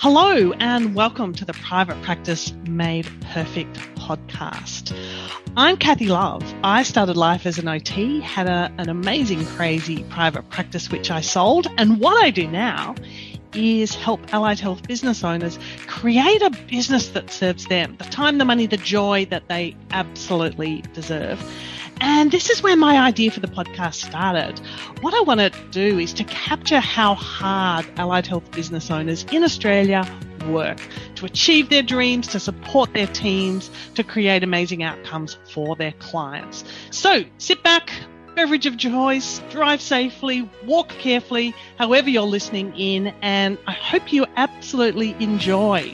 Hello and welcome to the Private Practice Made Perfect podcast. I'm Kathy Love. I started life as an OT, had an amazing, crazy private practice which I sold, and what I do now is help allied health business owners create a business that serves them, the time, the money, the joy that they absolutely deserve. And this is where my idea for the podcast started. What I want to do is to capture how hard allied health business owners in Australia work to achieve their dreams, to support their teams, to create amazing outcomes for their clients. So sit back, beverage of choice, drive safely, walk carefully, however you're listening in, and I hope you absolutely enjoy.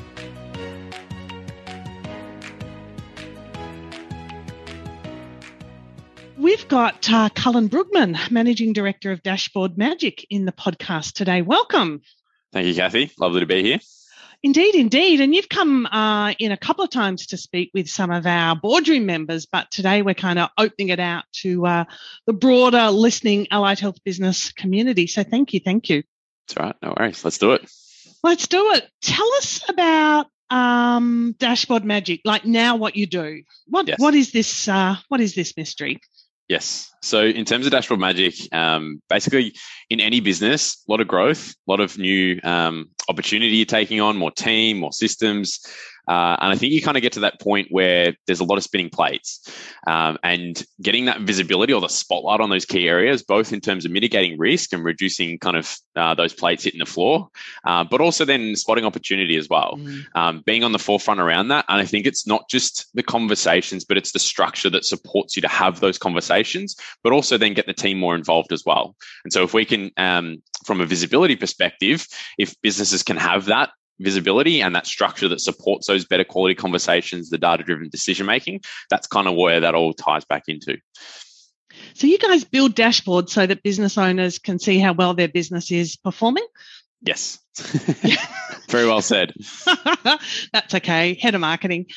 We've got Cullen Brugman, Managing Director of Dashboard Magic, in the podcast today. Welcome. Thank you, Kathy. Lovely to be here. Indeed. And you've come in a couple of times to speak with some of our boardroom members, but today we're kind of opening it out to the broader listening allied health business community. So thank you. That's all right. No worries. Let's do it. Tell us about Dashboard Magic, like now what you do. What is this mystery? Yes. So in terms of Dashboard Magic, basically in any business, a lot of growth, a lot of new opportunity you're taking on, more team, more systems. And I think you kind of get to that point where there's a lot of spinning plates and getting that visibility or the spotlight on those key areas, both in terms of mitigating risk and reducing kind of those plates hitting the floor, but also then spotting opportunity as well, being on the forefront around that. And I think it's not just the conversations, but it's the structure that supports you to have those conversations, but also then get the team more involved as well. And so if we can, from a visibility perspective, if businesses can have that visibility and that structure that supports those better quality conversations, the data-driven decision-making, that's kind of where that all ties back into. So you guys build dashboards so that business owners can see how well their business is performing? Yes. Very well said. That's okay. Head of marketing.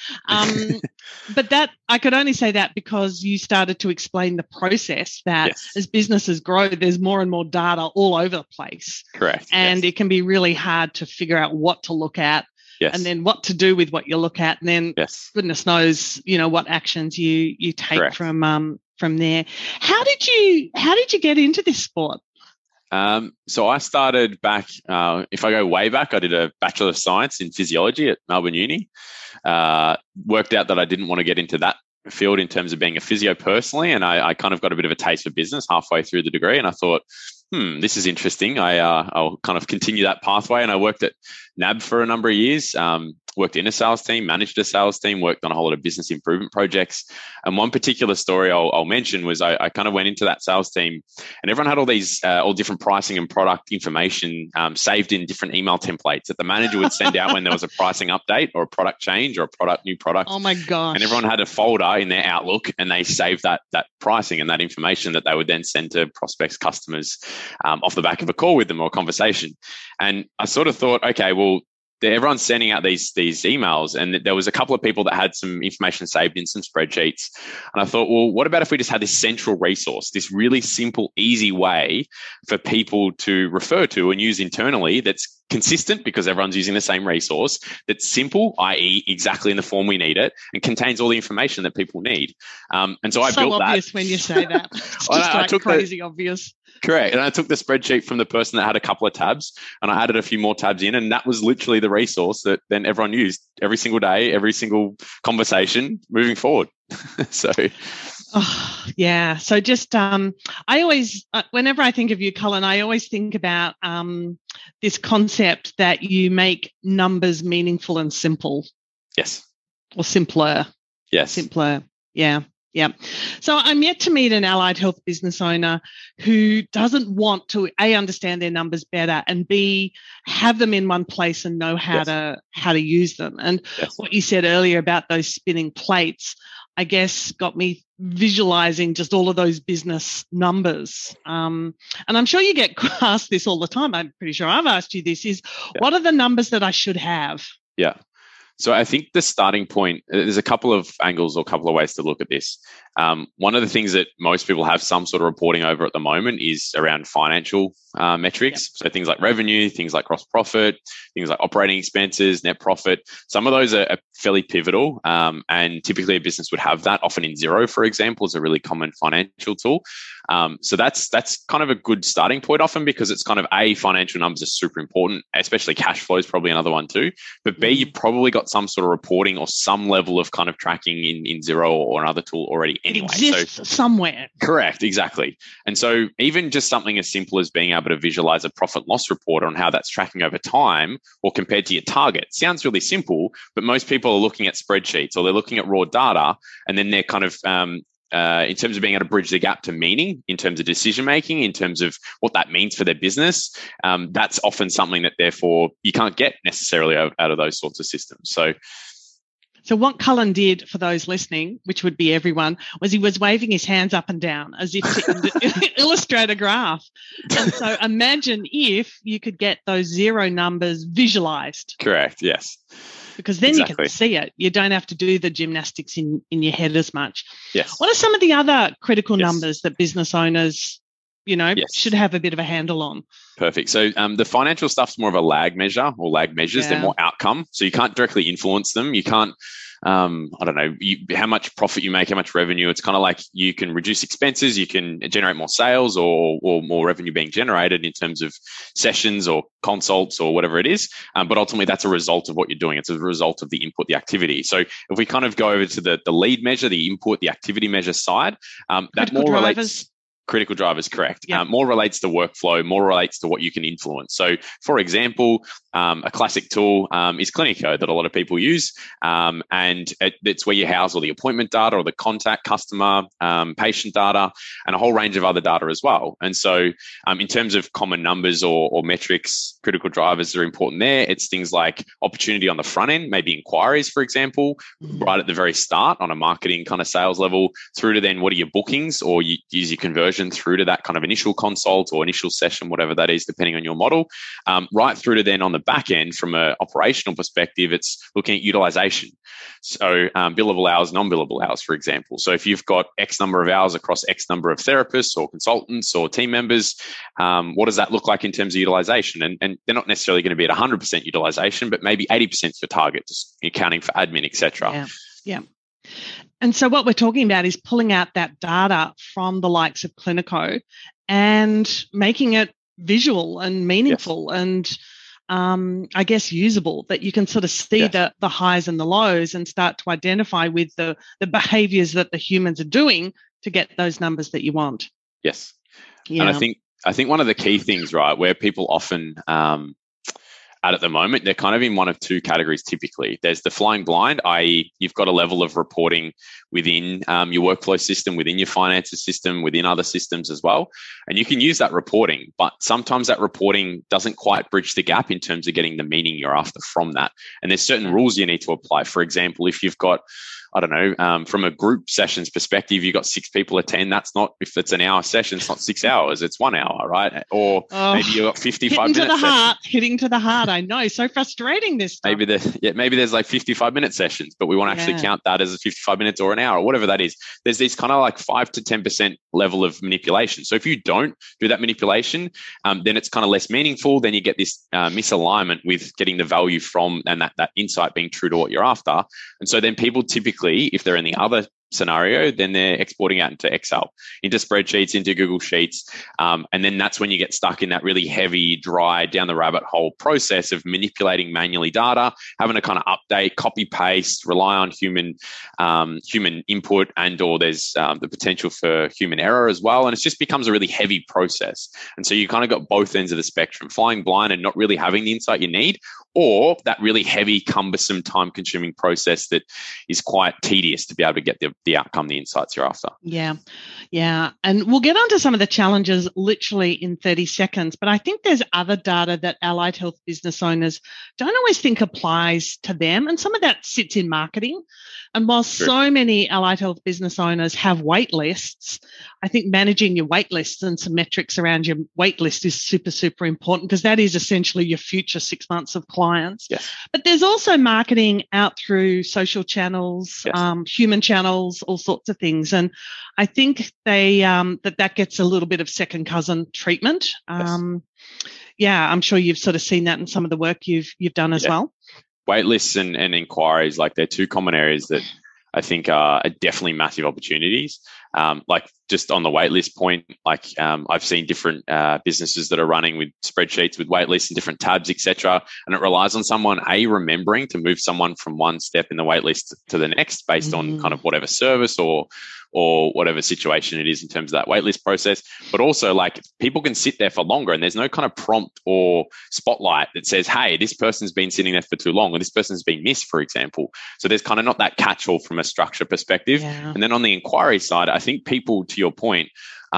But that I could only say that because you started to explain the process that as businesses grow, there's more and more data all over the place. Correct. And it can be really hard to figure out what to look at and then what to do with what you look at. And then goodness knows, what actions you take from there. How did you get into this sport? So I started back, if I go way back, I did a Bachelor of Science in Physiology at Melbourne Uni. Worked out that I didn't want to get into that field in terms of being a physio personally, and I kind of got a bit of a taste for business halfway through the degree, and I thought, this is interesting. I'll kind of continue that pathway, and I worked at NAB for a number of years. Worked in a sales team, managed a sales team, worked on a whole lot of business improvement projects. And one particular story I'll mention was I kind of went into that sales team and everyone had all these, all different pricing and product information saved in different email templates that the manager would send out when there was a pricing update or a product change or a new product. Oh my gosh. And everyone had a folder in their Outlook and they saved that pricing and that information that they would then send to prospects, customers off the back of a call with them or a conversation. And I sort of thought, okay, well, everyone's sending out these emails, and there was a couple of people that had some information saved in some spreadsheets. And I thought, well, what about if we just had this central resource, this really simple, easy way for people to refer to and use internally that's consistent because everyone's using the same resource, that's simple, i.e. exactly in the form we need it, and contains all the information that people need. And so I built that. So obvious when you say that. It's just crazy obvious. Correct. And I took the spreadsheet from the person that had a couple of tabs and I added a few more tabs in, and that was literally the resource that then everyone used every single day, every single conversation moving forward. So just I always whenever I think of you, Cullen, I always think about this concept that you make numbers meaningful and simple. Yes. Or simpler. Yes. Simpler. Yeah. Yeah. So I'm yet to meet an allied health business owner who doesn't want to A, understand their numbers better, and B, have them in one place and know how to use them. And what you said earlier about those spinning plates, I guess got me visualizing just all of those business numbers. And I'm sure you get asked this all the time. I'm pretty sure I've asked you this, what are the numbers that I should have? Yeah. So I think the starting point, there's a couple of angles or a couple of ways to look at this. One of the things that most people have some sort of reporting over at the moment is around financial metrics. Yep. So things like revenue, things like gross profit, things like operating expenses, net profit. Some of those are fairly pivotal, and typically a business would have that. Often in Xero, for example, is a really common financial tool. So that's kind of a good starting point often, because it's kind of financial numbers are super important, especially cash flow is probably another one too. But B, you've probably got some sort of reporting or some level of kind of tracking in Xero or another tool already anyway. It exists somewhere. Correct, exactly. And so even just something as simple as being able to visualize a profit and loss report on how that's tracking over time or compared to your target sounds really simple, but most people are looking at spreadsheets or they're looking at raw data, and then they're kind of in terms of being able to bridge the gap to meaning, in terms of decision making, in terms of what that means for their business, that's often something that therefore you can't get necessarily out of those sorts of systems. So what Cullen did, for those listening, which would be everyone, was he was waving his hands up and down as if to illustrate a graph. And so imagine if you could get those Xero numbers visualized. Correct, yes. Because then you can see it. You don't have to do the gymnastics in your head as much. Yes. What are some of the other critical numbers that business owners, should have a bit of a handle on? Perfect. So the financial stuff's more of a lag measure or lag measures. Yeah. They're more outcome. So you can't directly influence them. You can't, how much profit you make, how much revenue. It's kind of like you can reduce expenses, you can generate more sales or more revenue being generated in terms of sessions or consults or whatever it is. But ultimately, that's a result of what you're doing. It's a result of the input, the activity. So if we kind of go over to the lead measure, the input, the activity measure side, that more relates. Critical drivers, correct. Yep. More relates to workflow, more relates to what you can influence. So, for example, a classic tool is Clinico that a lot of people use, and it's where you house all the appointment data or the contact, customer, patient data, and a whole range of other data as well. And so, in terms of common numbers or metrics, critical drivers are important there. It's things like opportunity on the front end, maybe inquiries, for example, right at the very start on a marketing kind of sales level, through to then what are your bookings, or you use your conversion through to that kind of initial consult or initial session, whatever that is, depending on your model, right through to then on the back end from an operational perspective, it's looking at utilization. So billable hours, non-billable hours, for example. So if you've got X number of hours across X number of therapists or consultants or team members, what does that look like in terms of utilization? And they're not necessarily going to be at 100% utilization, but maybe 80% is your target, just accounting for admin, etc. Yeah. And so what we're talking about is pulling out that data from the likes of Clinico and making it visual and meaningful and I guess usable, that you can sort of see the highs and the lows and start to identify with the behaviors that the humans are doing to get those numbers that you want. Yes. Yeah. And I think one of the key things, right, where people often at the moment, they're kind of in one of two categories typically. There's the flying blind, i.e. you've got a level of reporting within your workflow system, within your finances system, within other systems as well. And you can use that reporting, but sometimes that reporting doesn't quite bridge the gap in terms of getting the meaning you're after from that. And there's certain rules you need to apply. For example, if you've got, I don't know, from a group sessions perspective, you've got 6 people attend. That's not, if it's an hour session, it's not 6 hours, it's 1 hour, right? Or maybe you've got 55 minutes. Hitting to the heart. I know. So frustrating, this stuff. Maybe there's like 55-minute sessions, but we want to actually count that as a 55 minutes or an hour or whatever that is. There's this kind of like 5 to 10% level of manipulation. So if you don't do that manipulation, then it's kind of less meaningful. Then you get this misalignment with getting the value from and that insight being true to what you're after. And so then people typically, if they're in the other scenario, then they're exporting out into Excel, into spreadsheets, into Google Sheets. And then that's when you get stuck in that really heavy, dry, down the rabbit hole process of manipulating manually data, having to kind of update, copy, paste, rely on human input, and or there's the potential for human error as well. And it just becomes a really heavy process. And so you kind of got both ends of the spectrum, flying blind and not really having the insight you need, or that really heavy, cumbersome, time-consuming process that is quite tedious to be able to get the outcome, the insights you're after. Yeah. And we'll get onto some of the challenges literally in 30 seconds, but I think there's other data that allied health business owners don't always think applies to them, and some of that sits in marketing. And while so many allied health business owners have wait lists, I think managing your wait lists and some metrics around your wait list is super, super important, because that is essentially your future 6 months of clients. Yes. But there's also marketing out through social channels, human channels, all sorts of things. And I think they that gets a little bit of second cousin treatment. I'm sure you've sort of seen that in some of the work you've done as well. Wait lists and inquiries, like they're two common areas that I think are definitely massive opportunities. Like just on the waitlist point, I've seen different businesses that are running with spreadsheets with waitlists and different tabs, etc. And it relies on someone remembering to move someone from one step in the waitlist to the next based on kind of whatever service or whatever situation it is in terms of that waitlist process. But also, like, people can sit there for longer and there's no kind of prompt or spotlight that says, hey, this person's been sitting there for too long, or this person's been missed, for example. So there's kind of not that catch-all from a structure perspective. Yeah. And then on the inquiry side, I think people, to your point,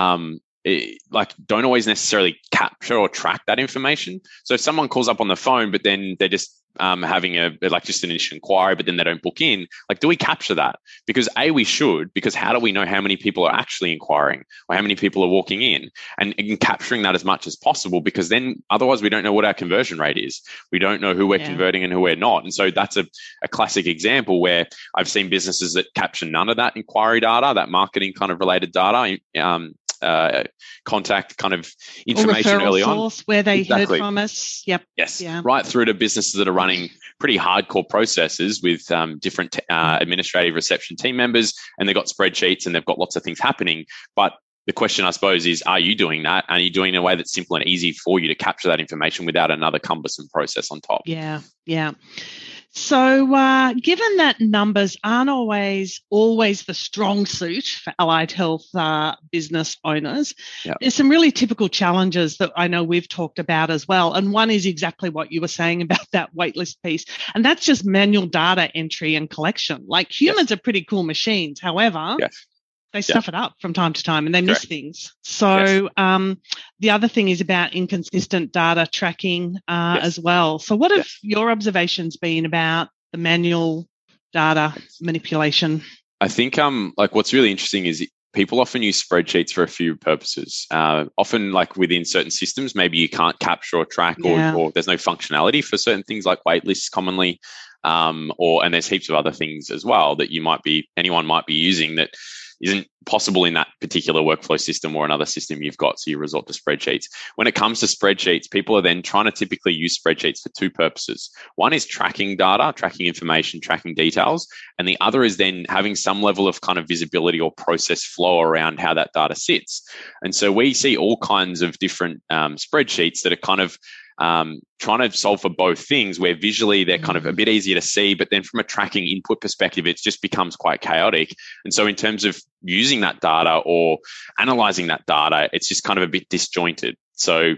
don't always necessarily capture or track that information. So if someone calls up on the phone, but then they're just having just an initial inquiry, but then they don't book in, do we capture that? Because we should, because how do we know how many people are actually inquiring or how many people are walking in, and capturing that as much as possible, because then otherwise we don't know what our conversion rate is. We don't know who we're converting and who we're not. And so that's a classic example where I've seen businesses that capture none of that inquiry data, that marketing kind of related data, contact kind of information early on, where they heard from us. Yep. Yes. Yeah. Right through to businesses that are running pretty hardcore processes with different administrative reception team members, and they've got spreadsheets and they've got lots of things happening. But the question, I suppose, is, are you doing that? And are you doing it in a way that's simple and easy for you to capture that information without another cumbersome process on top? Yeah. So given that numbers aren't always the strong suit for allied health business owners, there's some really typical challenges that I know we've talked about as well. And one is exactly what you were saying about that waitlist piece. And that's just manual data entry and collection. Like, humans are pretty cool machines. However, they stuff it up from time to time and they miss things. So the other thing is about inconsistent data tracking as well. So what have your observations been about the manual data manipulation? I think what's really interesting is people often use spreadsheets for a few purposes. Often, like within certain systems, maybe you can't capture or track or there's no functionality for certain things like wait lists commonly. And there's heaps of other things as well that anyone might be using that isn't possible in that particular workflow system or another system you've got, so you resort to spreadsheets. When it comes to spreadsheets, people are then trying to typically use spreadsheets for two purposes. One is tracking data, tracking information, tracking details, and the other is then having some level of kind of visibility or process flow around how that data sits. And so we see all kinds of different spreadsheets that are kind of trying to solve for both things, where visually they're kind of a bit easier to see, but then from a tracking input perspective, it just becomes quite chaotic. And so in terms of using that data or analyzing that data, it's just kind of a bit disjointed. So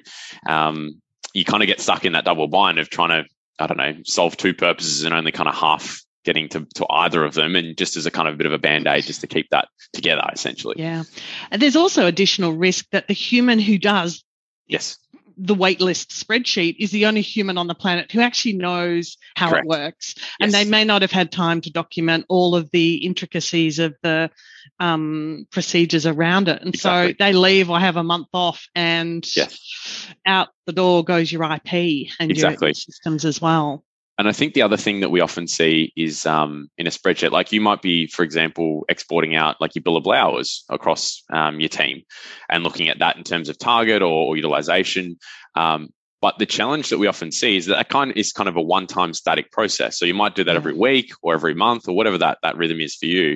you kind of get stuck in that double bind of trying to, solve two purposes and only kind of half getting to either of them, and just as a kind of a bit of a band-aid just to keep that together, essentially. Yeah. And there's also additional risk that the human who does the waitlist spreadsheet is the only human on the planet who actually knows how it works. Yes. And they may not have had time to document all of the intricacies of the procedures around it. And so they leave or have a month off, and out the door goes your IP and your systems as well. And I think the other thing that we often see is in a spreadsheet, like you might be, for example, exporting out like your billable hours across your team and looking at that in terms of target or utilization. But the challenge that we often see is that is kind of a one-time static process. So you might do that every week or every month or whatever that rhythm is for you.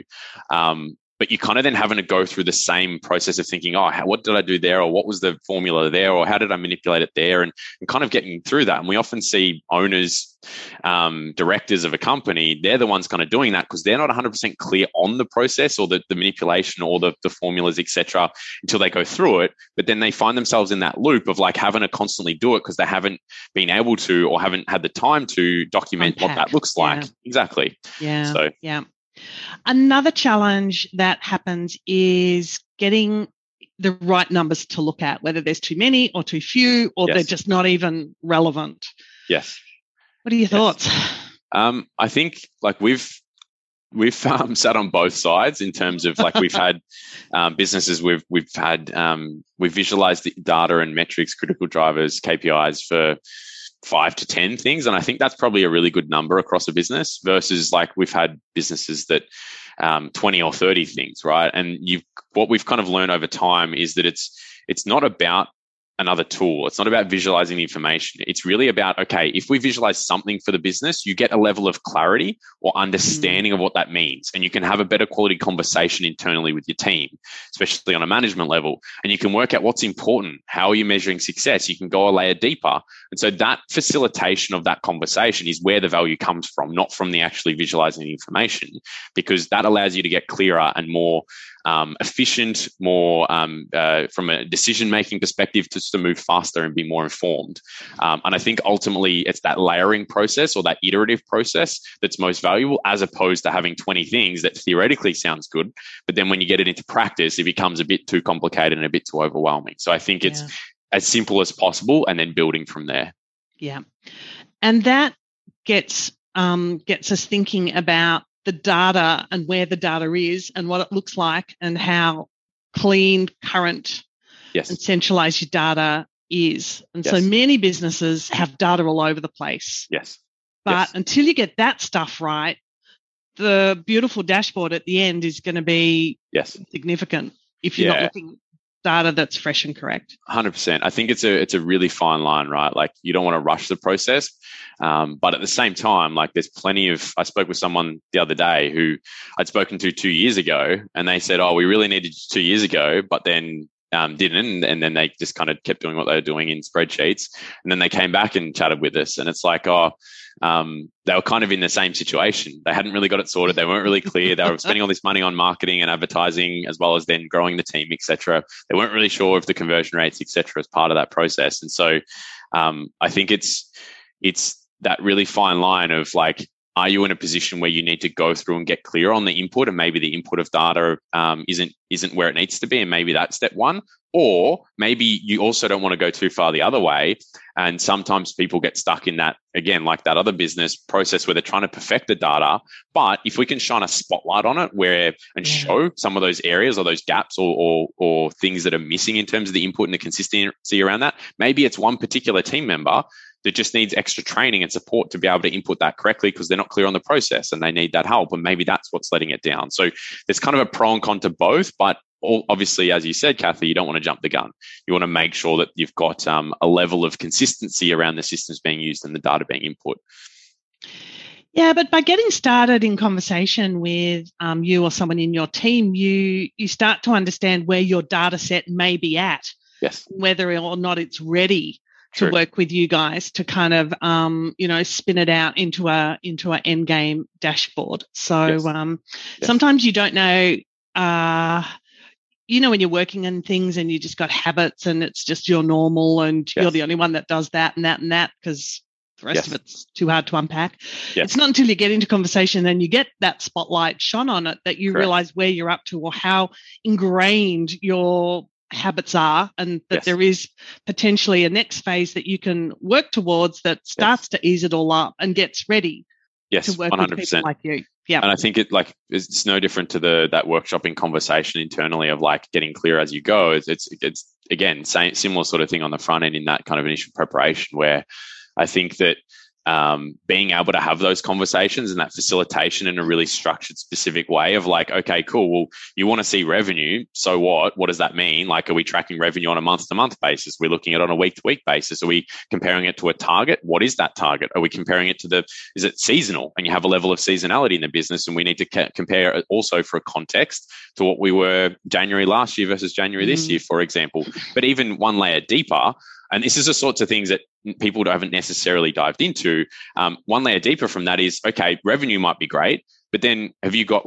But you kind of then having to go through the same process of thinking, what did I do there? Or what was the formula there? Or how did I manipulate it there? And kind of getting through that. And we often see owners, directors of a company, they're the ones kind of doing that because they're not 100% clear on the process or the manipulation or the formulas, etc., until they go through it. But then they find themselves in that loop of like having to constantly do it because they haven't been able to or haven't had the time to document what that looks like. Exactly. Yeah. So, yeah. Another challenge that happens is getting the right numbers to look at, whether there's too many or too few, or they're just not even relevant. Yes. What are your thoughts? I think like we've sat on both sides in terms of like we've had businesses we've visualized the data and metrics, critical drivers, KPIs for 5 to 10 things, and I think that's probably a really good number across a business versus like we've had businesses that 20 or 30 things, right? And what we've kind of learned over time is that it's not about another tool. It's not about visualizing the information. It's really about, okay, if we visualize something for the business, you get a level of clarity or understanding of what that means. And you can have a better quality conversation internally with your team, especially on a management level. And you can work out what's important. How are you measuring success? You can go a layer deeper. And so that facilitation of that conversation is where the value comes from, not from the actually visualizing the information, because that allows you to get clearer and more efficient, more from a decision-making perspective, just to move faster and be more informed. And I think ultimately it's that layering process or that iterative process that's most valuable, as opposed to having 20 things that theoretically sounds good, but then when you get it into practice, it becomes a bit too complicated and a bit too overwhelming. So I think it's as simple as possible and then building from there. Yeah. And that gets us thinking about the data and where the data is and what it looks like and how clean, current, and centralized your data is. And so many businesses have data all over the place. Yes. But until you get that stuff right, the beautiful dashboard at the end is going to be significant if you're not looking at data that's fresh and correct. 100%. I think it's a really fine line, right? Like you don't want to rush the process. But at the same time, like there's plenty of, I spoke with someone the other day who I'd spoken to 2 years ago, and they said, oh, we really needed 2 years ago, but then didn't. And then they just kind of kept doing what they were doing in spreadsheets. And then they came back and chatted with us. And it's like, they were kind of in the same situation. They hadn't really got it sorted. They weren't really clear. They were spending all this money on marketing and advertising, as well as then growing the team, et cetera. They weren't really sure of the conversion rates, et cetera, as part of that process. And so I think it's that really fine line of like, are you in a position where you need to go through and get clear on the input, and maybe the input of data isn't where it needs to be, and maybe that's step one? Or maybe you also don't want to go too far the other way, and sometimes people get stuck in that, again, like that other business process where they're trying to perfect the data. But if we can shine a spotlight on it and show some of those areas or those gaps or things that are missing in terms of the input and the consistency around that, maybe it's one particular team member that just needs extra training and support to be able to input that correctly because they're not clear on the process and they need that help. And maybe that's what's letting it down. So there's kind of a pro and con to both, but obviously, as you said, Kathy, you don't want to jump the gun. You want to make sure that you've got a level of consistency around the systems being used and the data being input. Yeah, but by getting started in conversation with you or someone in your team, you start to understand where your data set may be at, whether or not it's ready to work with you guys to kind of, spin it out into a end game dashboard. So sometimes you don't know, when you're working on things and you just got habits and it's just your normal and you're the only one that does that and that and that because the rest of it's too hard to unpack. It's not until you get into conversation and you get that spotlight shone on it that you realize where you're up to or how ingrained your habits are, and that there is potentially a next phase that you can work towards that starts to ease it all up and gets ready to work 100%. With people like you. Yeah. And I think it's no different to that workshopping conversation internally of like getting clear as you go. It's again, similar sort of thing on the front end in that kind of initial preparation, where I think that being able to have those conversations and that facilitation in a really structured, specific way of like, okay, cool. Well, you want to see revenue. So what? What does that mean? Like, are we tracking revenue on a month-to-month basis? We're looking at it on a week-to-week basis. Are we comparing it to a target? What is that target? Are we comparing it to is it seasonal? And you have a level of seasonality in the business, and we need to compare it also for a context to what we were January last year versus January this year, for example. But even one layer deeper, and this is the sorts of things that people haven't necessarily dived into. One layer deeper from that is, okay, revenue might be great, but then have you got like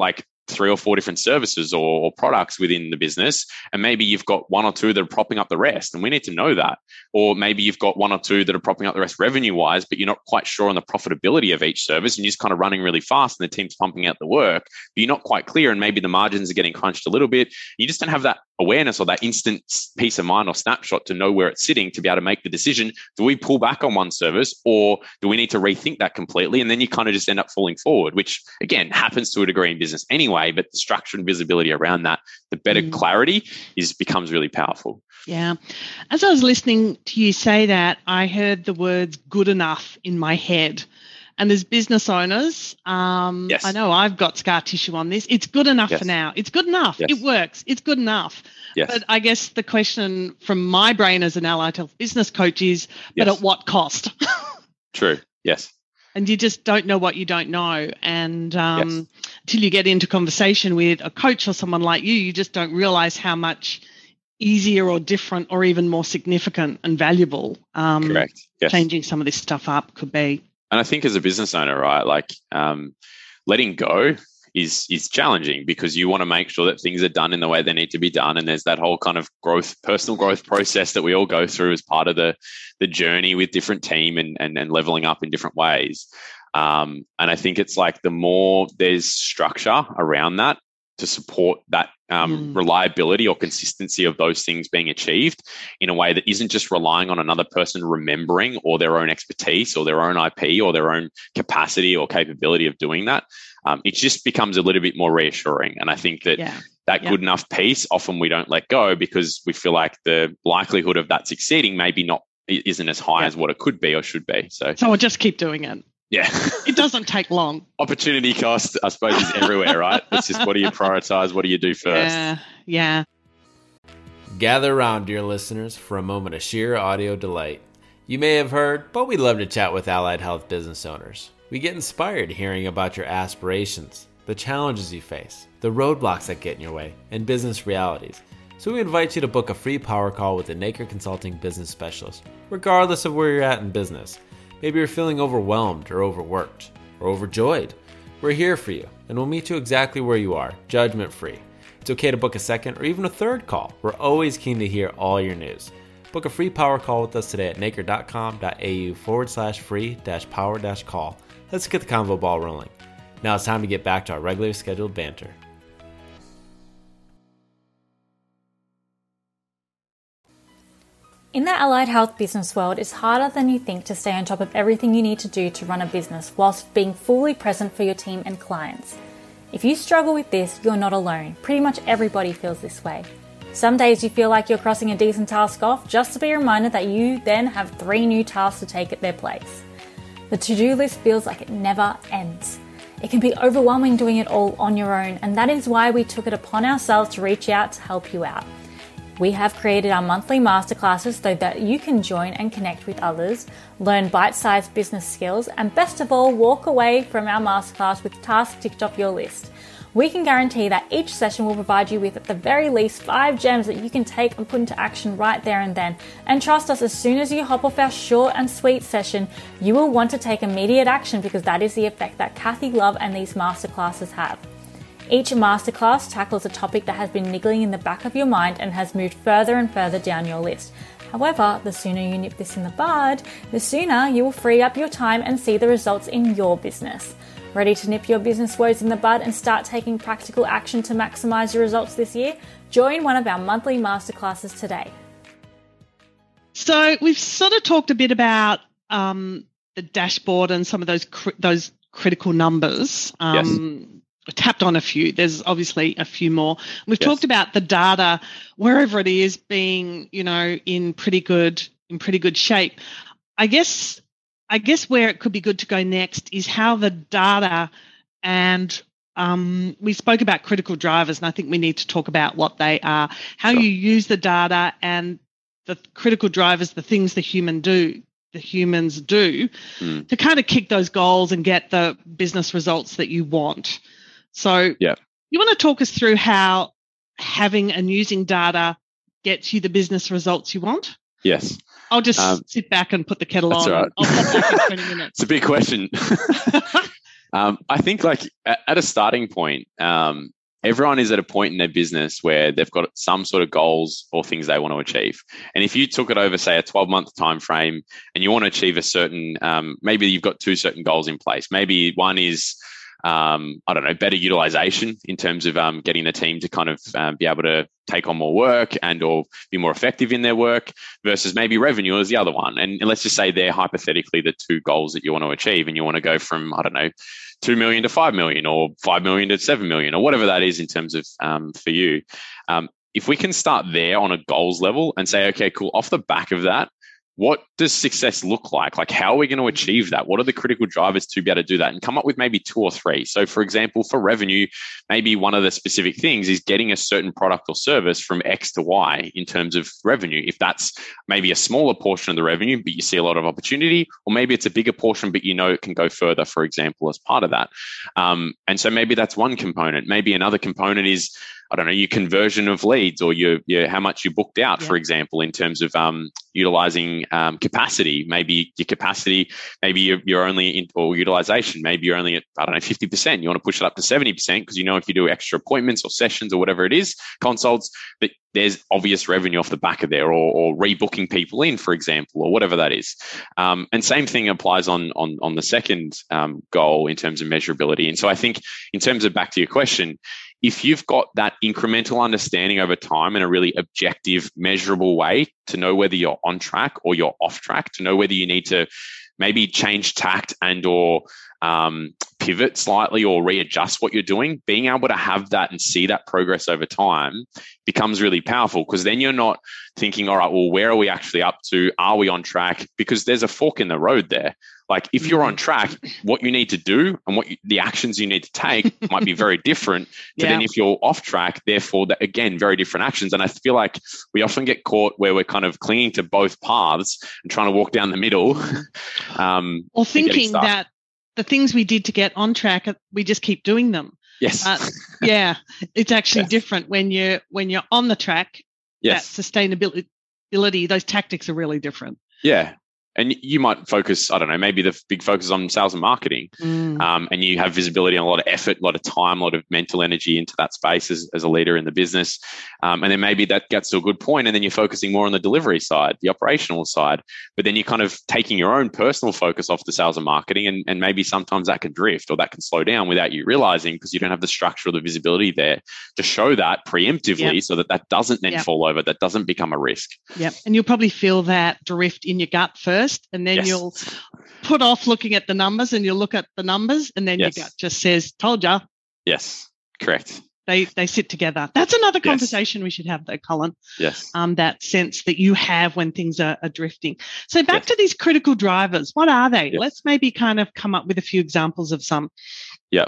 3 or 4 different services or products within the business, and maybe you've got 1 or 2 that are propping up the rest, and we need to know that. Or maybe you've got 1 or 2 that are propping up the rest revenue-wise, but you're not quite sure on the profitability of each service, and you're just kind of running really fast, and the team's pumping out the work, but you're not quite clear, and maybe the margins are getting crunched a little bit. You just don't have that awareness or that instant peace of mind or snapshot to know where it's sitting to be able to make the decision. Do we pull back on one service, or do we need to rethink that completely? And then you kind of just end up falling forward, which again happens to a degree in business anyway, but the structure and visibility around that, the better clarity becomes really powerful. Yeah. As I was listening to you say that, I heard the words good enough in my head. And as business owners, yes. I know I've got scar tissue on this. It's good enough for now. It's good enough. Yes. It works. It's good enough. Yes. But I guess the question from my brain as an allied health business coach is, but at what cost? True. Yes. And you just don't know what you don't know. And until you get into conversation with a coach or someone like you just don't realize how much easier or different or even more significant and valuable correct. Yes. Changing some of this stuff up could be. And I think as a business owner, right, like letting go is challenging because you want to make sure that things are done in the way they need to be done. And there's that whole kind of personal growth process that we all go through as part of the journey with different team and leveling up in different ways. And I think it's like the more there's structure around that to support that reliability or consistency of those things being achieved in a way that isn't just relying on another person remembering or their own expertise or their own IP or their own capacity or capability of doing that, it just becomes a little bit more reassuring. And I think that good enough piece, often we don't let go because we feel like the likelihood of that succeeding maybe isn't as high as what it could be or should be. So I'll just keep doing it. Yeah. It doesn't take long. Opportunity cost, I suppose, is everywhere, right? It's just what do you prioritize? What do you do first? Yeah. Gather around, dear listeners, for a moment of sheer audio delight. You may have heard, but we love to chat with allied health business owners. We get inspired hearing about your aspirations, the challenges you face, the roadblocks that get in your way, and business realities. So we invite you to book a free power call with a Naker Consulting business specialist, regardless of where you're at in business. Maybe you're feeling overwhelmed or overworked or overjoyed. We're here for you, and we'll meet you exactly where you are, judgment-free. It's okay to book a second or even a third call. We're always keen to hear all your news. Book a free power call with us today at naker.com.au/free-power-call. Let's get the convo ball rolling. Now it's time to get back to our regularly scheduled banter. In the allied health business world, it's harder than you think to stay on top of everything you need to do to run a business whilst being fully present for your team and clients. If you struggle with this, you're not alone. Pretty much everybody feels this way. Some days you feel like you're crossing a decent task off just to be reminded that you then have 3 new tasks to take at their place. The to-do list feels like it never ends. It can be overwhelming doing it all on your own, and that is why we took it upon ourselves to reach out to help you out. We have created our monthly masterclasses so that you can join and connect with others, learn bite-sized business skills, and best of all, walk away from our masterclass with tasks ticked off your list. We can guarantee that each session will provide you with at the very least 5 gems that you can take and put into action right there and then. And trust us, as soon as you hop off our short and sweet session, you will want to take immediate action because that is the effect that Kathy Love and these masterclasses have. Each masterclass tackles a topic that has been niggling in the back of your mind and has moved further and further down your list. However, the sooner you nip this in the bud, the sooner you will free up your time and see the results in your business. Ready to nip your business woes in the bud and start taking practical action to maximize your results this year? Join one of our monthly masterclasses today. So we've sort of talked a bit about the dashboard and some of those critical numbers. Yes. Tapped on a few. There's obviously a few more. We've talked about the data, wherever it is, being, in pretty good shape. I guess where it could be good to go next is how the data, and we spoke about critical drivers, and I think we need to talk about what they are, how you use the data and the critical drivers, the things the humans do to kind of kick those goals and get the business results that you want. So you want to talk us through how having and using data gets you the business results you want? Yes. I'll just sit back and put the kettle on. Right. I'll pop back in 20 minutes. It's a big question. I think at a starting point, everyone is at a point in their business where they've got some sort of goals or things they want to achieve. And if you took it over, say, a 12-month time frame, and you want to achieve a certain, maybe you've got two certain goals in place. Maybe one is, better utilization in terms of getting the team to kind of be able to take on more work and or be more effective in their work, versus maybe revenue is the other one. And let's just say they're hypothetically the two goals that you want to achieve, and you want to go from, 2 million to 5 million, or 5 million to 7 million, or whatever that is in terms of for you. If we can start there on a goals level and say, okay, cool, off the back of that, what does success look like? Like, how are we going to achieve that? What are the critical drivers to be able to do that? And come up with maybe 2 or 3. So, for example, for revenue, maybe one of the specific things is getting a certain product or service from X to Y in terms of revenue. If that's maybe a smaller portion of the revenue, but you see a lot of opportunity, or maybe it's a bigger portion, but you know it can go further, for example, as part of that. And so maybe that's one component. Maybe another component is, your conversion of leads, or your how much you booked out, for example, in terms of utilizing capacity. Maybe your capacity, maybe you're only in, or utilization, maybe you're only at, 50%. You want to push it up to 70% because if you do extra appointments or sessions or whatever it is, consults, that there's obvious revenue off the back of there, or rebooking people in, for example, or whatever that is. And same thing applies on the second goal in terms of measurability. And so I think in terms of, back to your question, if you've got that incremental understanding over time in a really objective, measurable way to know whether you're on track or you're off track, to know whether you need to maybe change tact and or pivot slightly or readjust what you're doing, being able to have that and see that progress over time becomes really powerful, because then you're not thinking, all right, well, where are we actually up to? Are we on track? Because there's a fork in the road there. Like, if you're on track, what you need to do and the actions you need to take might be very different to then if you're off track, therefore, again, very different actions. And I feel like we often get caught where we're kind of clinging to both paths and trying to walk down the middle. Or thinking that the things we did to get on track, we just keep doing them. Yes. It's actually different when you're on the track. Yes. That sustainability, those tactics are really different. Yeah. And you might focus, maybe the big focus on sales and marketing. And you have visibility on a lot of effort, a lot of time, a lot of mental energy into that space as a leader in the business. And then maybe that gets to a good point, and then you're focusing more on the delivery side, the operational side. But then you're kind of taking your own personal focus off the sales and marketing, and maybe sometimes that can drift or that can slow down without you realizing, because you don't have the structure or the visibility there to show that preemptively, so that doesn't then fall over, that doesn't become a risk. Yep. And you'll probably feel that drift in your gut first. And then you'll put off looking at the numbers, and you'll look at the numbers, and then your gut just says, told ya. Yes, correct. They sit together. That's another conversation we should have, though, Colin. Yes. That sense that you have when things are drifting. So back to these critical drivers. What are they? Yes. Let's maybe kind of come up with a few examples of some. Yeah.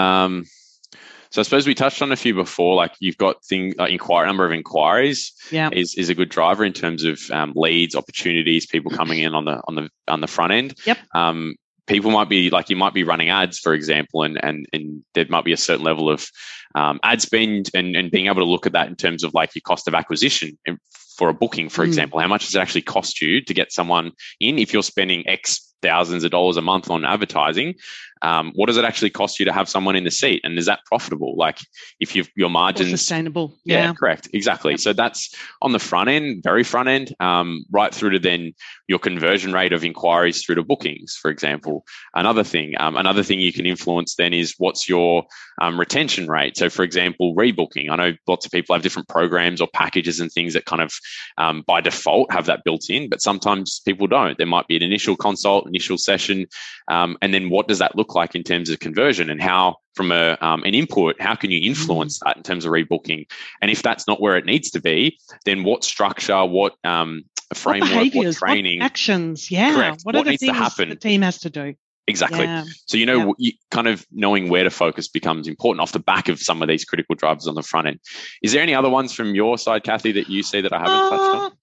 So I suppose we touched on a few before, like you've got number of inquiries is a good driver in terms of leads, opportunities, people coming in on the front end. Yep. People might be you might be running ads, for example, and there might be a certain level of ad spend and being able to look at that in terms of like your cost of acquisition for a booking, for example. How much does it actually cost you to get someone in? If you're spending X thousands of dollars a month on advertising, what does it actually cost you to have someone in the seat? And is that profitable? Like, if your margins sustainable. Yeah, correct. Exactly. Yep. So that's on the front end, very front end, right through to then your conversion rate of inquiries through to bookings, for example. Another thing you can influence then is what's your retention rate. So, for example, rebooking. I know lots of people have different programs or packages and things that kind of by default have that built in, but sometimes people don't. There might be an initial consult, initial session, and then what does that look like in terms of conversion, and how from an input, how can you influence that in terms of rebooking? And if that's not where it needs to be, then what structure, what framework, what training, what actions, correct. What are the needs things to happen? The team has to do? Exactly. Yeah. So, you kind of knowing where to focus becomes important off the back of some of these critical drivers on the front end. Is there any other ones from your side, Kathy, that you see that I haven't touched on?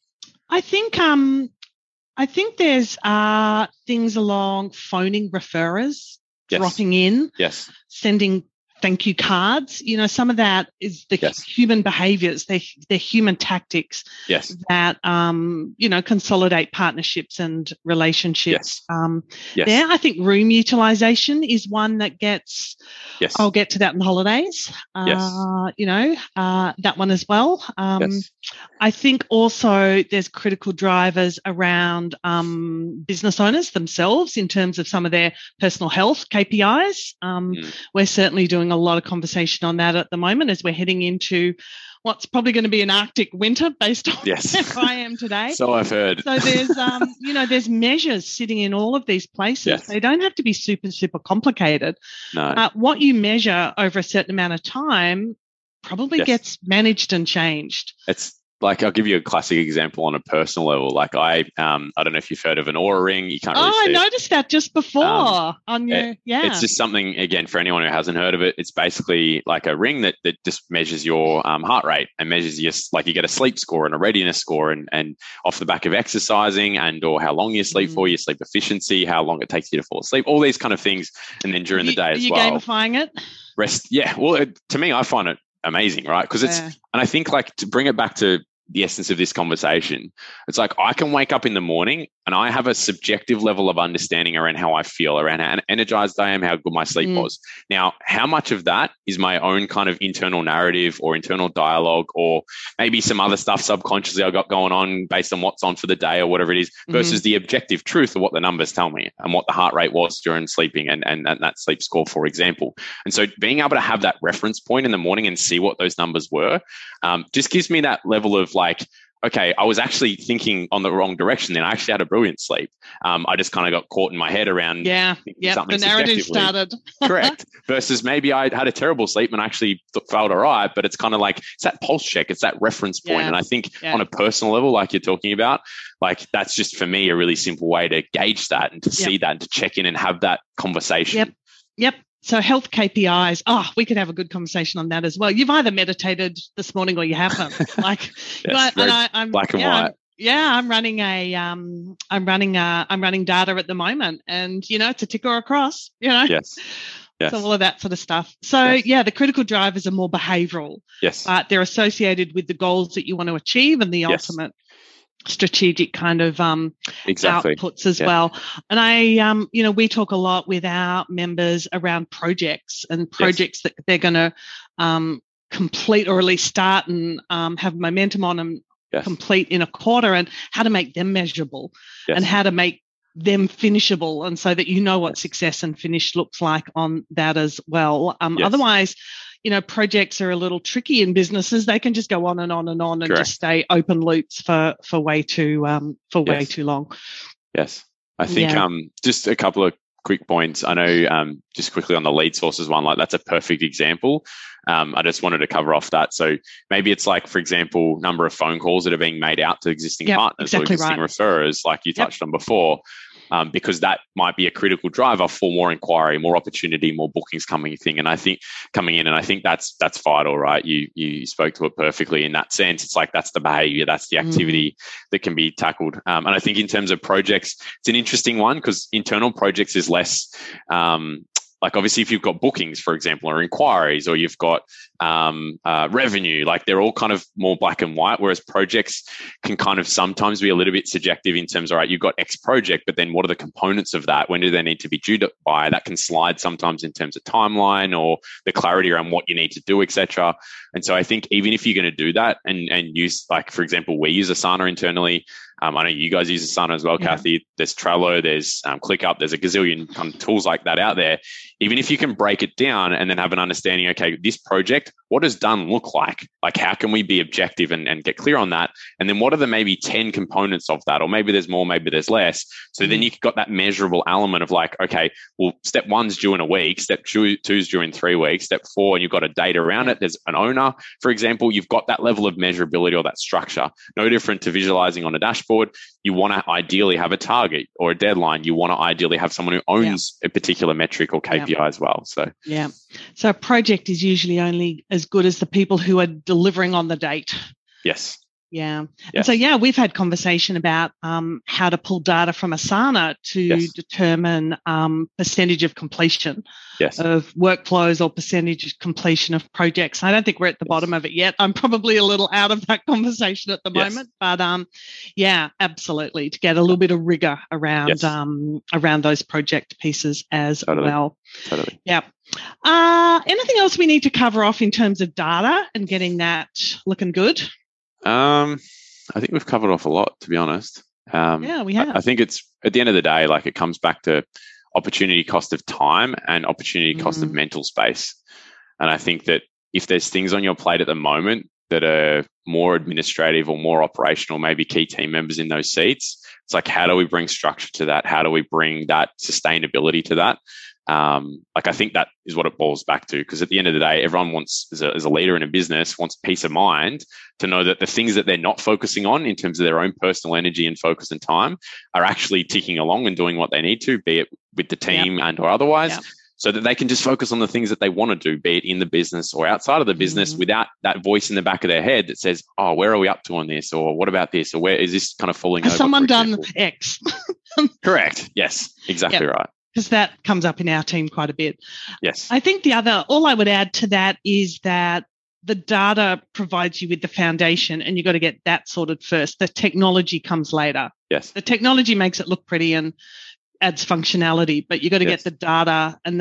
I think there's things along phoning referrers, dropping in, sending thank you cards. Some of that is the human behaviors, they're human tactics that, consolidate partnerships and relationships. There, I think room utilization is one that gets, I'll get to that in the holidays, that one as well. I think also there's critical drivers around business owners themselves in terms of some of their personal health KPIs. We're certainly doing a lot of conversation on that at the moment as we're heading into what's probably going to be an Arctic winter based on where I am today. So I've heard. So there's, there's measures sitting in all of these places. They don't have to be super, super complicated. No. What you measure over a certain amount of time probably gets managed and changed. It's like, I'll give you a classic example on a personal level. Like I don't know if you've heard of an Oura ring. You can't really see I noticed that just before on your, It's just something, again, for anyone who hasn't heard of it, it's basically like a ring that just measures your heart rate and measures your, like you get a sleep score and a readiness score and off the back of exercising and or how long you sleep for, your sleep efficiency, how long it takes you to fall asleep, all these kind of things. And then during the day as well. Are you gamifying it? Rest. Yeah. Well, to me, I find it amazing, right? Because it's, and I think like to bring it back to the essence of this conversation, it's like I can wake up in the morning and I have a subjective level of understanding around how I feel, around how energized I am, how good my sleep was. Now, how much of that is my own kind of internal narrative or internal dialogue, or maybe some other stuff subconsciously I got going on based on what's on for the day or whatever it is, versus the objective truth of what the numbers tell me and what the heart rate was during sleeping and that sleep score, for example. And so being able to have that reference point in the morning and see what those numbers were just gives me that level of like, okay, I was actually thinking on the wrong direction then. I actually had a brilliant sleep. I just kind of got caught in my head around something the narrative started. Correct. Versus maybe I had a terrible sleep and actually felt all right, but it's kind of like, it's that pulse check, it's that reference point. And I think on a personal level, like you're talking about, like that's just for me a really simple way to gauge that and to see that and to check in and have that conversation. Yep. So health KPIs, we could have a good conversation on that as well. You've either meditated this morning or you haven't. Like, I'm black and white. I'm running I'm running data at the moment, and it's a tick or a cross. Yes. So all of that sort of stuff. So the critical drivers are more behavioural. Yes. But they're associated with the goals that you want to achieve and the ultimate strategic kind of outputs as well. And I we talk a lot with our members around projects and projects that they're going to complete, or at least start and have momentum on and complete in a quarter, and how to make them measurable and how to make them finishable, and so that what success and finish looks like on that as well. Otherwise, projects are a little tricky in businesses. They can just go on and on and on and just stay open loops for way too long. Yes. I think just a couple of quick points. I know just quickly on the lead sources one, like that's a perfect example. I just wanted to cover off that. So maybe it's like, for example, number of phone calls that are being made out to existing partners or existing referrers, like you touched on before. Because that might be a critical driver for more inquiry, more opportunity, more bookings coming in. And I think that's vital, right? You spoke to it perfectly in that sense. It's like that's the behavior, that's the activity that can be tackled. And I think in terms of projects, it's an interesting one because internal projects is less like obviously if you've got bookings, for example, or inquiries, or you've got revenue, like they're all kind of more black and white, whereas projects can kind of sometimes be a little bit subjective in terms of, all right, you've got X project, but then what are the components of that? When do they need to be due by? That can slide sometimes in terms of timeline or the clarity around what you need to do, etc. And so I think even if you're going to do that and use, like, for example, we use Asana internally. I know you guys use Asana as well, Kathy. There's Trello, there's ClickUp, there's a gazillion kind of tools like that out there. Even if you can break it down and then have an understanding, okay, this project, what does done look like? Like, how can we be objective and get clear on that? And then what are the maybe 10 components of that? Or maybe there's more, maybe there's less. So then you've got that measurable element of like, okay, well, step 1's due in a week, step 2's due in 3 weeks, step 4, and you've got a date around it. There's an owner, for example, you've got that level of measurability or that structure. No different to visualizing on a dashboard. You want to ideally have a target or a deadline. You want to ideally have someone who owns a particular metric or KPI as well. So so a project is usually only as good as the people who are delivering on the date. Yes. Yeah. Yes. And so, we've had conversation about how to pull data from Asana to determine percentage of completion of workflows or percentage of completion of projects. I don't think we're at the bottom of it yet. I'm probably a little out of that conversation at the moment, but absolutely, to get a little bit of rigor around around those project pieces as well. Totally. Yeah. Anything else we need to cover off in terms of data and getting that looking good? I think we've covered off a lot, to be honest. We have. I think it's, at the end of the day, like, it comes back to opportunity cost of time and opportunity cost of mental space. And I think that if there's things on your plate at the moment that are more administrative or more operational, maybe key team members in those seats, it's like, how do we bring structure to that? How do we bring that sustainability to that? I think that is what it boils back to, because at the end of the day, everyone wants, as a leader in a business, wants peace of mind to know that the things that they're not focusing on in terms of their own personal energy and focus and time are actually ticking along and doing what they need to, be it with the team and or otherwise, so that they can just focus on the things that they want to do, be it in the business or outside of the business, without that voice in the back of their head that says, oh, where are we up to on this? Or what about this? Or where is this kind of falling over? Has someone done X? Correct. Yes, exactly right. Because that comes up in our team quite a bit. Yes. I think all I would add to that is that the data provides you with the foundation, and you've got to get that sorted first. The technology comes later. Yes. The technology makes it look pretty and adds functionality, but you've got to get the data and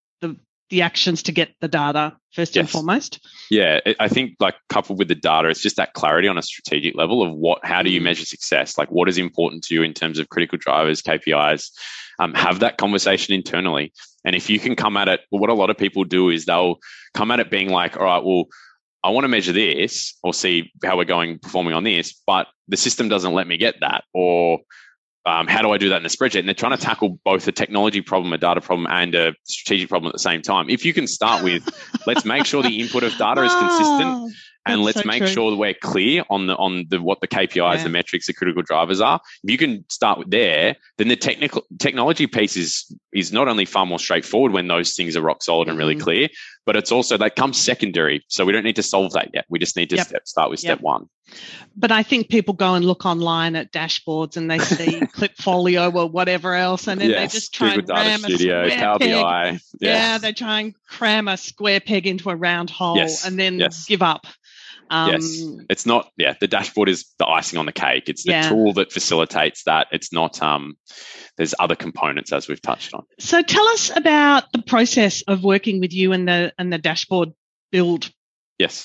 the actions to get the data first and foremost. Yeah, I think, like, coupled with the data, it's just that clarity on a strategic level of how do you measure success? Like, what is important to you in terms of critical drivers, KPIs? Have that conversation internally. And if you can come at it, what a lot of people do is they'll come at it being like, all right, well, I want to measure this or see how we're performing on this, but the system doesn't let me get that. Or how do I do that in a spreadsheet? And they're trying to tackle both a technology problem, a data problem, and a strategic problem at the same time. If you can start with, let's make sure the input of data is consistent, and let's make sure that we're clear on what the KPIs, the metrics, the critical drivers are. If you can start with there, then the technology piece is not only far more straightforward when those things are rock solid and really clear, but it's also, that comes secondary. So we don't need to solve that yet. We just need to start with step one. But I think people go and look online at dashboards and they see Clipfolio or whatever else, and then they just try and ram a square Power peg. BI. Yeah, they try and cram a square peg into a round hole and then give up. It's not, the dashboard is the icing on the cake. It's the tool that facilitates that. It's not, there's other components, as we've touched on. So tell us about the process of working with you and the dashboard build. Yes.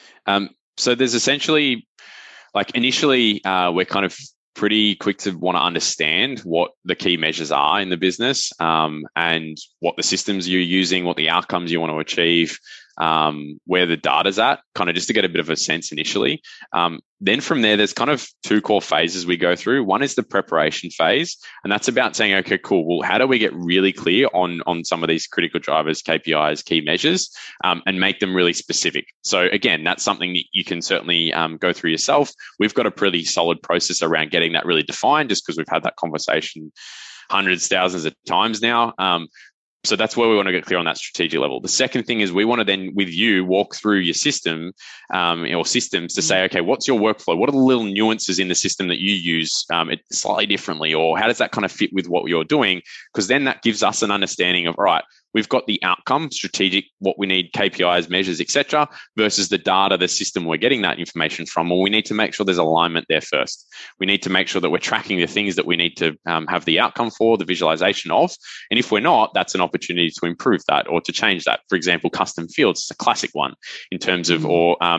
So there's essentially, like, initially, we're kind of pretty quick to want to understand what the key measures are in the business, and what the systems you're using, what the outcomes you want to achieve, where the data's at, kind of just to get a bit of a sense initially. Then from there, there's kind of two core phases we go through. One is the preparation phase, and that's about saying, okay, cool, well, how do we get really clear on some of these critical drivers, KPIs, key measures, and make them really specific? So again, that's something that you can certainly go through yourself. We've got a pretty solid process around getting that really defined, just because we've had that conversation hundreds, thousands of times now. So that's where we want to get clear on that strategic level. The second thing is we want to then, with you, walk through your system or systems to say, okay, what's your workflow? What are the little nuances in the system that you use slightly differently? Or how does that kind of fit with what you're doing? Because then that gives us an understanding of, all right, we've got the outcome, strategic, what we need, KPIs, measures, etc., versus the data, the system we're getting that information from. Well, we need to make sure there's alignment there first. We need to make sure that we're tracking the things that we need to have the outcome for, the visualization of. And if we're not, that's an opportunity to improve that or to change that. For example, custom fields is a classic one in terms of,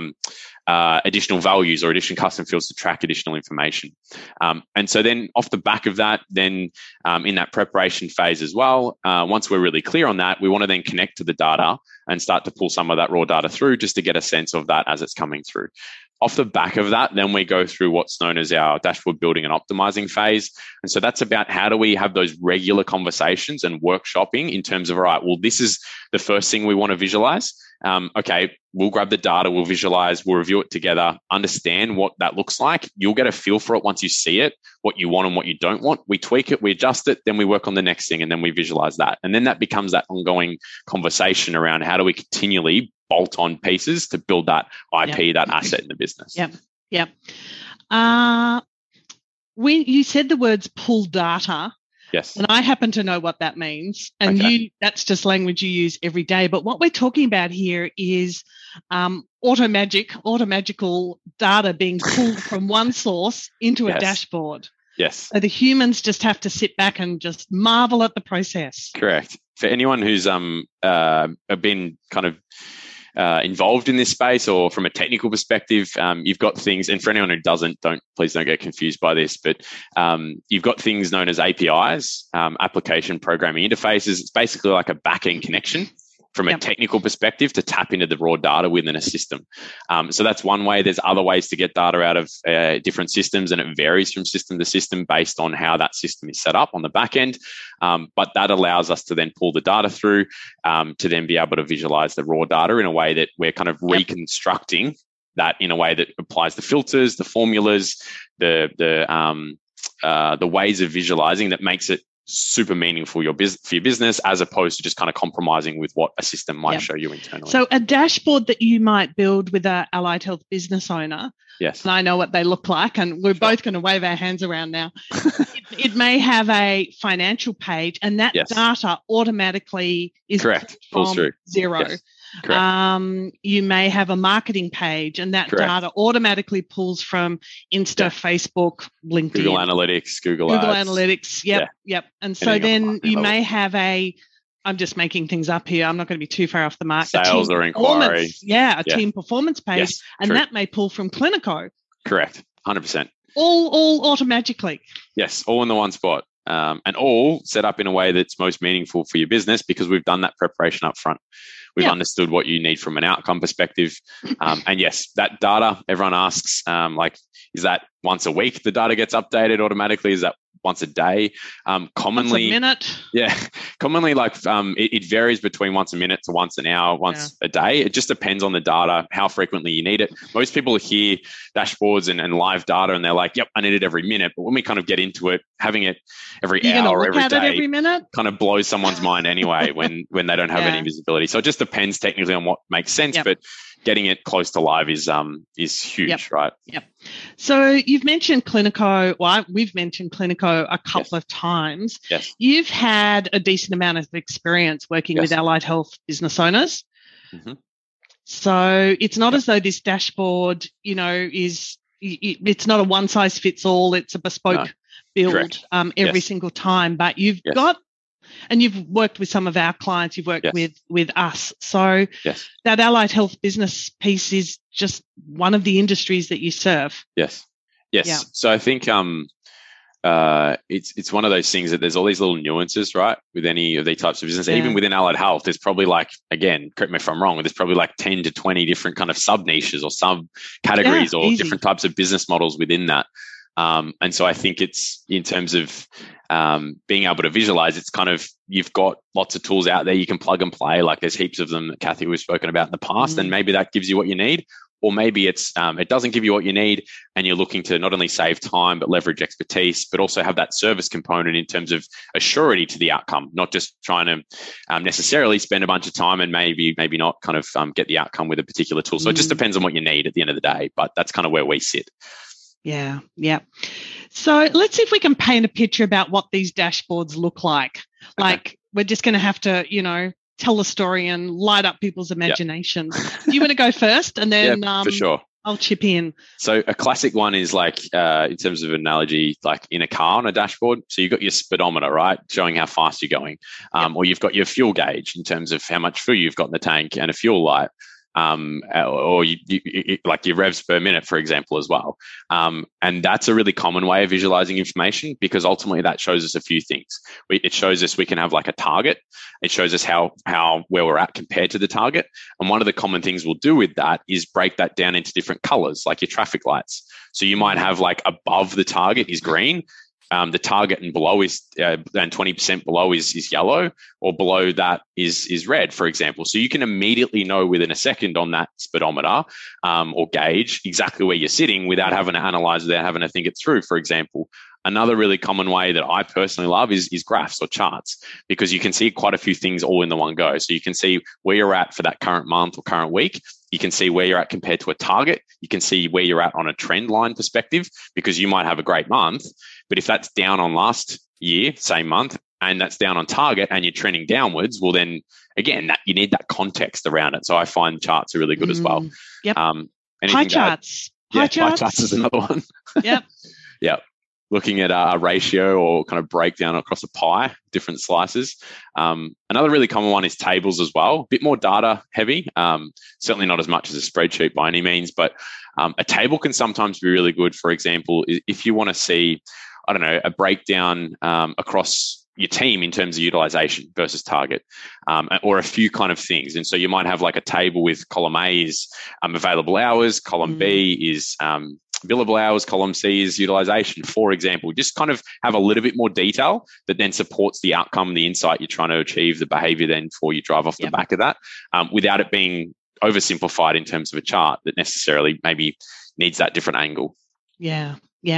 additional values or additional custom fields to track additional information. And so then off the back of that, then in that preparation phase as well, once we're really clear on that, we want to then connect to the data and start to pull some of that raw data through just to get a sense of that as it's coming through. Off the back of that, then we go through what's known as our dashboard building and optimizing phase. And so that's about how do we have those regular conversations and workshopping in terms of, all right, well, this is the first thing we want to visualize. Okay, we'll grab the data, we'll visualize, we'll review it together, understand what that looks like. You'll get a feel for it once you see it, what you want and what you don't want. We tweak it, we adjust it, then we work on the next thing, and then we visualize that. And then that becomes that ongoing conversation around how do we continually bolt on pieces to build that IP, that asset in the business. Yep. Yeah. When you said the words pull data, yes, and I happen to know what that means, and that's just language you use every day. But what we're talking about here is automagical data being pulled from one source into a dashboard. Yes. So the humans just have to sit back and just marvel at the process. Correct. For anyone who's been kind of involved in this space, or from a technical perspective, you've got things, and for anyone who please don't get confused by this, but you've got things known as APIs, application programming interfaces. It's basically like a back-end connection from a technical perspective to tap into the raw data within a system. So that's one way. There's other ways to get data out of different systems, and it varies from system to system based on how that system is set up on the back end. But that allows us to then pull the data through to then be able to visualize the raw data in a way that we're kind of reconstructing that in a way that applies the filters, the formulas, the ways of visualizing that makes it super meaningful for your business, as opposed to just kind of compromising with what a system might show you internally. So a dashboard that you might build with an allied health business owner, yes, and I know what they look like, and we're both going to wave our hands around now. it may have a financial page, and that data automatically is pulls through zero. Yes. Correct. You may have a marketing page, and that data automatically pulls from Insta, Facebook, LinkedIn, Google Analytics, Google Ads. Analytics. Yep. And so then you may have I'm just making things up here, I'm not going to be too far off the mark. Sales or inquiry. Team performance page, and that may pull from Clinico. Correct, 100%. All automatically. Yes, all in the one spot. And all set up in a way that's most meaningful for your business, because we've done that preparation up front. We've understood what you need from an outcome perspective. And yes, that data, everyone asks, is that once a week the data gets updated automatically? Is that once a day? Commonly, once a minute. Yeah, commonly it varies between once a minute to once an hour, once a day. It just depends on the data, how frequently you need it. Most people hear dashboards and live data, and they're like, "Yep, I need it every minute." But when we kind of get into it, having it every hour or every day every minute kind of blows someone's mind anyway when they don't have any visibility. So it just depends technically on what makes sense, but getting it close to live is huge, right? Yep. So you've mentioned Clinico. Well, we've mentioned Clinico a couple of times. Yes. You've had a decent amount of experience working with allied health business owners. Mm-hmm. So it's not as though this dashboard, it's not a one size fits all. It's a bespoke build every single time. But you've got. And you've worked with some of our clients, you've worked with us. So that allied health business piece is just one of the industries that you serve. Yes. Yeah. So I think it's one of those things that there's all these little nuances, right, with any of these types of business. Yeah. Even within allied health, there's probably again, correct me if I'm wrong, there's probably 10 to 20 different kind of sub-niches or sub-categories or different types of business models within that. And so I think it's in terms of being able to visualize, it's kind of, you've got lots of tools out there you can plug and play. Like there's heaps of them that Kathy we've spoken about in the past, and maybe that gives you what you need, or maybe it's it doesn't give you what you need, and you're looking to not only save time but leverage expertise, but also have that service component in terms of a surety to the outcome, not just trying to necessarily spend a bunch of time and maybe not kind of get the outcome with a particular tool. So it just depends on what you need at the end of the day, but that's kind of where we sit. Yeah. So let's see if we can paint a picture about what these dashboards look like. We're just going to have to, tell the story and light up people's imaginations. Do you want to go first? And then for sure. I'll chip in. So a classic one is in terms of analogy, like in a car on a dashboard. So you've got your speedometer, right, showing how fast you're going. Or you've got your fuel gauge in terms of how much fuel you've got in the tank, and a fuel light. Or you like your revs per minute, for example, as well. And that's a really common way of visualizing information, because ultimately that shows us a few things. It shows us we can have a target. It shows us where we're at compared to the target. And one of the common things we'll do with that is break that down into different colors, like your traffic lights. So you might have above the target is green. The target and below is and 20% below is yellow, or below that is red, for example. So you can immediately know within a second on that speedometer or gauge exactly where you're sitting without having to analyze, without having to think it through, for example. Another really common way that I personally love is graphs or charts, because you can see quite a few things all in the one go. So you can see where you're at for that current month or current week, You can see where you're at compared to a target. You can see where you're at on a trend line perspective, because you might have a great month, but if that's down on last year, same month, and that's down on target and you're trending downwards, well then again, that you need that context around it. So I find charts are really good as well. Yep. Pie charts. Pie charts is another one. Yep. Yep. Looking at a ratio or kind of breakdown across a pie, different slices. Another really common one is tables as well. A bit more data heavy. Certainly not as much as a spreadsheet by any means, but a table can sometimes be really good. For example, if you want to see, I don't know, a breakdown across your team in terms of utilization versus target, or a few kind of things. And so you might have like a table with column A is available hours, column B is billable hours, column C is utilization, for example. Just kind of have a little bit more detail that then supports the outcome, the insight you're trying to achieve, the behavior then for you drive off the back of that, without it being oversimplified in terms of a chart that necessarily maybe needs that different angle. Yeah.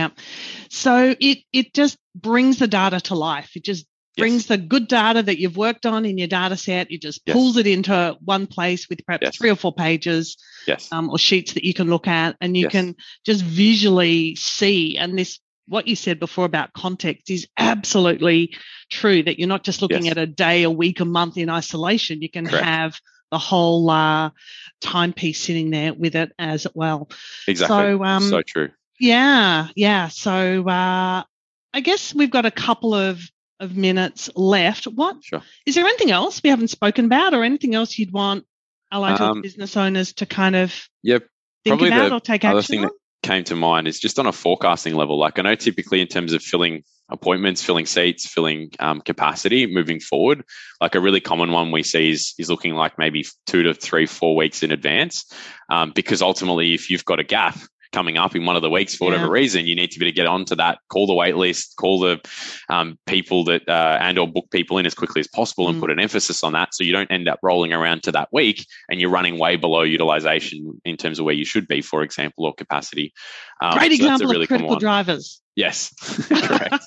So it just brings the data to life. It just brings the good data that you've worked on in your data set. It just pulls it into one place with perhaps 3 or 4 pages or sheets that you can look at, and you can just visually see. And this, what you said before about context, is absolutely true, that you're not just looking at a day, a week, a month in isolation. You can have the whole timepiece sitting there with it as well. Exactly. So true. Yeah. So I guess we've got a couple of minutes left. Is there anything else we haven't spoken about, or anything else you'd want allied health business owners to kind of think about or take action on? Other thing that came to mind is just on a forecasting level. Like, I know typically in terms of filling appointments, filling seats, filling capacity moving forward, like a really common one we see is looking like maybe 2 to 3, 4 weeks in advance, because ultimately if you've got a gap coming up in one of the weeks for whatever reason, you need to be able to get onto that, call the wait list, call the people that and or book people in as quickly as possible and put an emphasis on that, so you don't end up rolling around to that week and you're running way below utilization in terms of where you should be, for example, or capacity. Great example of critical drivers. Yes, correct.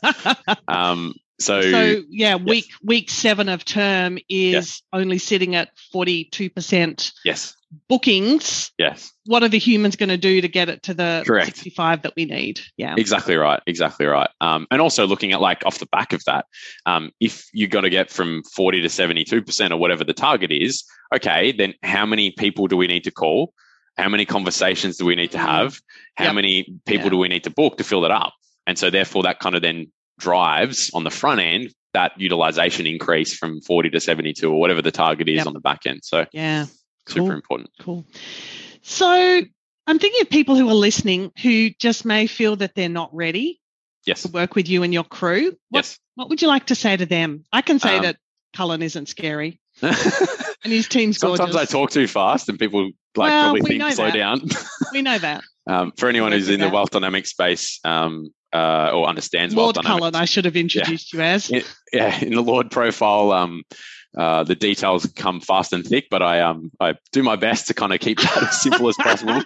Week 7 of term is only sitting at 42%. Yes. Bookings. Yes. What are the humans going to do to get it to the 65 that we need? Yeah. Exactly right. And also looking at, like, off the back of that, if you got to get from 40 to 72% or whatever the target is, okay, then how many people do we need to call? How many conversations do we need to have? How many people do we need to book to fill that up? And so therefore that kind of then drives on the front end that utilization increase from 40 to 72 or whatever the target is on the back end. So super important. Cool. So I'm thinking of people who are listening who just may feel that they're not ready to work with you and your crew. What would you like to say to them? I can say that Cullen isn't scary and his team's gorgeous. Sometimes I talk too fast and people probably think slow down. We know that. For anyone who's in the wealth dynamic space, or understands Lord wealth dynamics. Cullen, I should have introduced you as. In the Lord profile, the details come fast and thick, but I do my best to kind of keep that as simple as possible.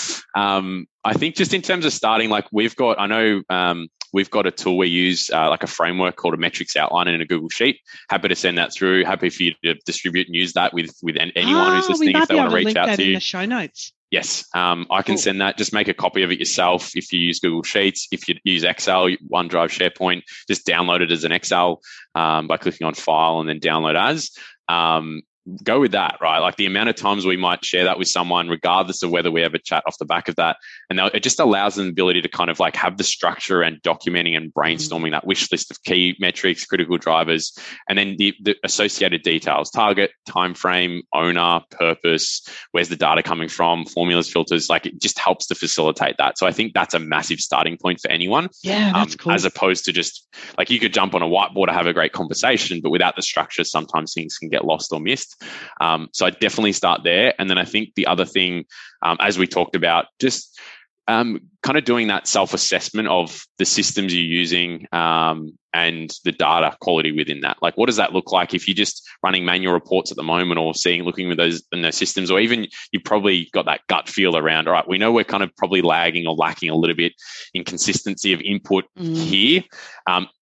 I think just in terms of starting, like we've got a tool we use, like a framework called a metrics outline in a Google Sheet. Happy to send that through. Happy for you to distribute and use that with anyone who's listening if they want to reach out to you. In the show notes. Yes, I can send that. Just make a copy of it yourself if you use Google Sheets. If you use Excel, OneDrive, SharePoint, just download it as an Excel by clicking on File and then Download As. Go with that, right? Like the amount of times we might share that with someone, regardless of whether we have a chat off the back of that. And it just allows them the ability to kind of like have the structure and documenting and brainstorming that wish list of key metrics, critical drivers, and then the associated details, target, time frame, owner, purpose, where's the data coming from, formulas, filters, like it just helps to facilitate that. So I think that's a massive starting point for anyone. Yeah, that's cool. As opposed to just like you could jump on a whiteboard to have a great conversation, but without the structure, sometimes things can get lost or missed. So I definitely start there. And then I think the other thing, as we talked about, just kind of doing that self-assessment of the systems you're using and the data quality within that. Like, what does that look like if you're just running manual reports at the moment or looking with those in those systems, or even you probably got that gut feel around, all right, we know we're kind of probably lagging or lacking a little bit in consistency of input here.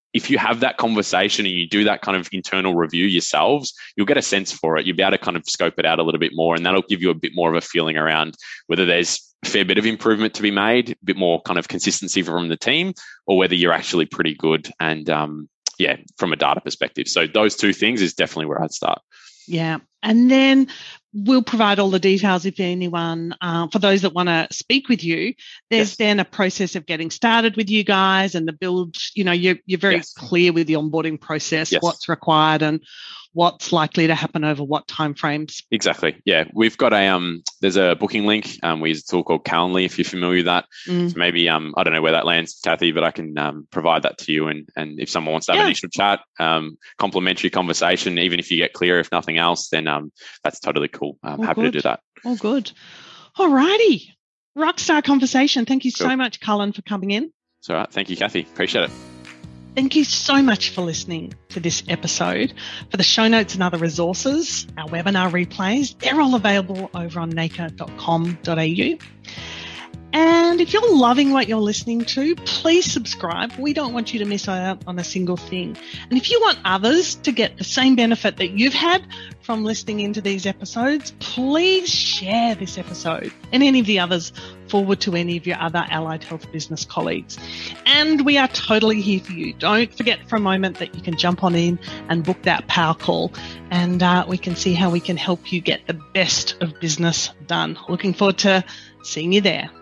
if you have that conversation and you do that kind of internal review yourselves, you'll get a sense for it. You'll be able to kind of scope it out a little bit more, and that'll give you a bit more of a feeling around whether there's a fair bit of improvement to be made, a bit more kind of consistency from the team, or whether you're actually pretty good and, from a data perspective. So those two things is definitely where I'd start. Yeah. And then we'll provide all the details if anyone, for those that want to speak with you, there's then a process of getting started with you guys and the build, you're very clear with the onboarding process, what's required and what's likely to happen over what timeframes. Exactly. Yeah. We've got there's a booking link. We use a tool called Calendly, if you're familiar with that. So maybe, I don't know where that lands, Kathy, but I can provide that to you. And if someone wants to have an initial chat, complimentary conversation, even if you get clear, if nothing else, then that's totally cool. I'm happy to do that. Oh, good. All righty. Rockstar conversation. Thank you so much, Cullen, for coming in. It's all right. Thank you, Kathy. Appreciate it. Thank you so much for listening to this episode. For the show notes and other resources, our webinar replays, they're all available over on naker.com.au. And if you're loving what you're listening to, please subscribe. We don't want you to miss out on a single thing. And if you want others to get the same benefit that you've had from listening into these episodes, please share this episode and any of the others forward to any of your other allied health business colleagues. And we are totally here for you. Don't forget for a moment that you can jump on in and book that power call, and we can see how we can help you get the best of business done. Looking forward to seeing you there.